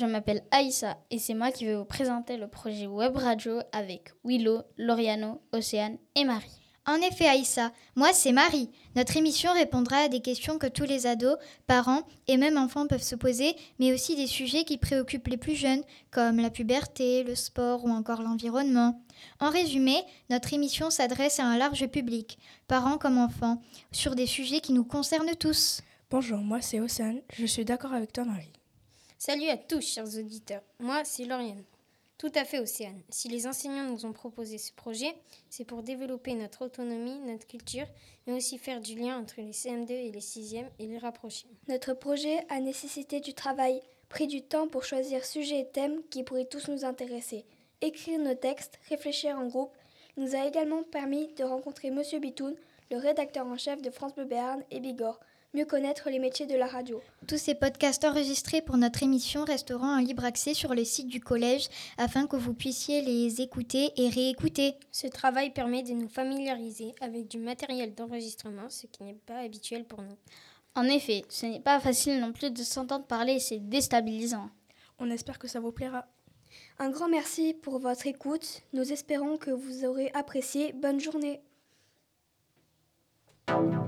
je m'appelle Aïssa et c'est moi qui vais vous présenter le projet Web Radio avec Willow, Lauriano, Océane et Marie. En effet, Aïssa, moi c'est Marie. Notre émission répondra à des questions que tous les ados, parents et même enfants peuvent se poser, mais aussi des sujets qui préoccupent les plus jeunes, comme la puberté, le sport ou encore l'environnement. En résumé, notre émission s'adresse à un large public, parents comme enfants, sur des sujets qui nous concernent tous. Bonjour, moi c'est Océane, je suis d'accord avec toi Marie. Salut à tous chers auditeurs, moi c'est Lauriane. Tout à fait Océane. Si les enseignants nous ont proposé ce projet, c'est pour développer notre autonomie, notre culture, mais aussi faire du lien entre les CM2 et les 6e et les rapprocher. Notre projet a nécessité du travail, pris du temps pour choisir sujets et thèmes qui pourraient tous nous intéresser. Écrire nos textes, réfléchir en groupe, nous a également permis de rencontrer Monsieur Bitoun, le rédacteur en chef de France Bleu Béarn et Bigorre, mieux connaître les métiers de la radio. Tous ces podcasts enregistrés pour notre émission resteront en libre accès sur le site du collège afin que vous puissiez les écouter et réécouter. Ce travail permet de nous familiariser avec du matériel d'enregistrement, ce qui n'est pas habituel pour nous. En effet, ce n'est pas facile non plus de s'entendre parler, c'est déstabilisant. On espère que ça vous plaira. Un grand merci pour votre écoute. Nous espérons que vous aurez apprécié. Bonne journée.